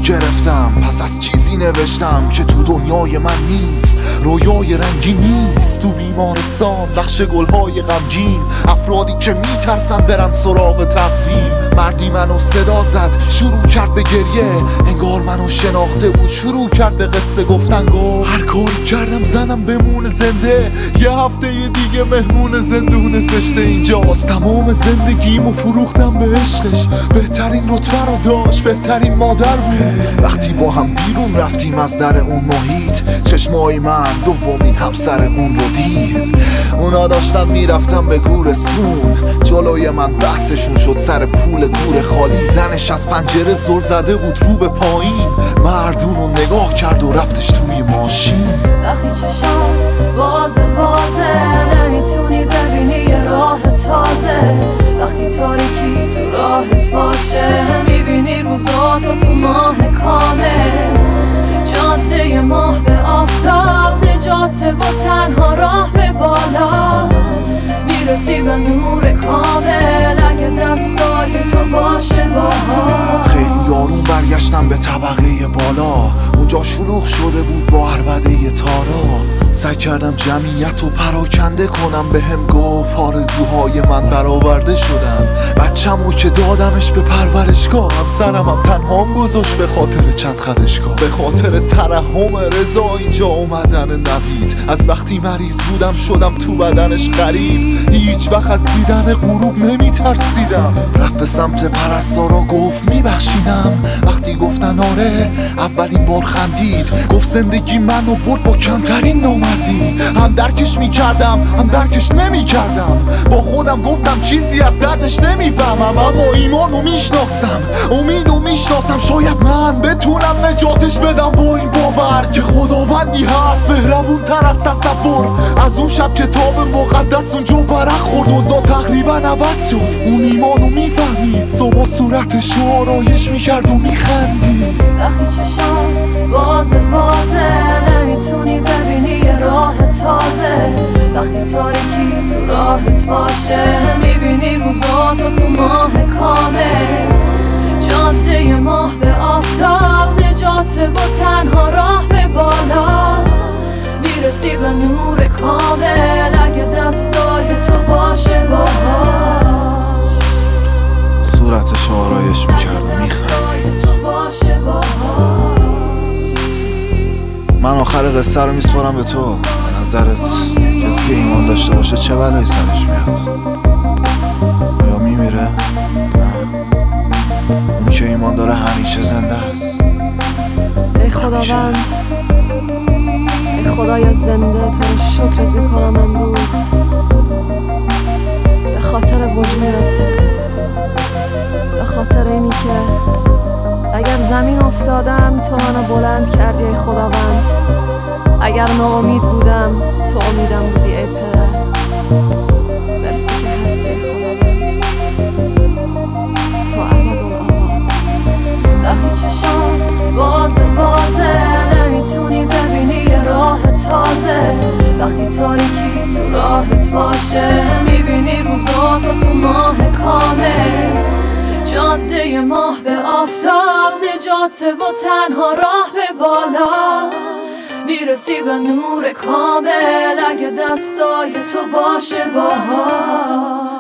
گرفتم، پس از چیزی نوشتم که تو دنیای من نیست. رویای رنگی نیست تو بیمارستان، نقش گلهای غمگین، افرادی که میترسن برن سراغ تقویم. مردی منو صدا زد، شروع کرد به گریه، انگار منو شناخته بود، شروع کرد به قصه گفتن. گفت هر کاری کردم زنم بمونه زنده، یه هفته دیگه مهمون زندون زشته اینجاست. تمام زندگیمو فروختم به عشقش، بهترین رتبه رو داشت، بهترین مادر بود. وقتی با هم بیرون رفتیم از در اون محیط، چشمای من دومین همسر اون رو دید. اونا داشتن میرفتن به گورستون، جلوی من بحثشون شد سر پول گور خالی. زنش از پنجره زل زده بود رو به پایین، مردون رو نگاه کرد و رفتش توی ماشین. وقتی چشات بازه نمیتونی ببینی یه راه تازه، وقتی تاریکی تو راهت باشه میبینی روزاتو تو ماه کامل. جاده ماه به آفتاب نجاته و تنها راه به بالاست، میرسی به نور کامل اگه دستای تو باشه باها. خیلی آروم برگشتم به طبقه بالا، اونجا شلوغ شده بود با عربده تارا. سعی کردم جمعیت رو پراکنده کنم، بهم گفت آرزوهای من برآورده شدن. بچه‌مو که دادمش به پرورشگاه، افسرمم تنهام گذاشت به خاطر چند خدشگاه. به خاطر ترحم رضا اینجا اومدن نوید، از وقتی مریض بودم شدم تو بدنش غریب. هیچ وقت از دیدن غروب نمیترسیدم. رفت به سمت پرستارا گفت میبخشیدم. وقتی گفتن آره اولین بار خندید، گفت زندگی منو برد با کمترین نامردی. هم درکش میکردم هم درکش نمیکردم، با خودم گفتم چیزی از دردش نمیفهمم. اما ایمانو میشناسم، امیدو میشناسم، شاید من بتونم نجاتش بدم با این باور که خداوندی هست مهربون تر از تصور. از اون شب کتاب مقدس اونجا ورق خورد، اوضاع تقریبا عوض شد. اون ایمانو میفهمید، صبح صورتش رو آرایش میکرد و میخندید. وقتی چشات بازه نمیتونی ببینی یه راه تازه، وقتی تاریکی تو راهت باشه میبینی روزاتو تو ماه کامل. جاده ماه به آفتاب نجاته و تنها راه به بالاست، میرسی به نور کامل اگه دستای تو باشه باهاش. صورتش آرایش میکرد و میخند. من آخر قصه رو میسپارم به تو. به نظرت کسی که ایمان داشته باشه چه بلایی سرش میاد؟ یا میمیره؟ نه، اونی که ایمان داره همیشه زنده است. ای خداوند، ای خدای زنده، تو رو شکرت میکنم امروز به خاطر وجودت، به خاطر اینی که اگر زمین افتادم تو منو بلند کردی ای خداوند. اگر ناامید بودم تو امیدم بودی ای پدر. مرسی که هستی ای خداوند تا ابدالآباد. وقتی چشات بازه نمیتونی ببینی یه راه تازه، وقتی تاریکی تو راهت باشه میبینی روزاتو تو ماه کامل. جاده ماه به آفتاب نجاته و تنها راه به بالاست، میرسی به نور کامل اگه دستای تو باشه باها.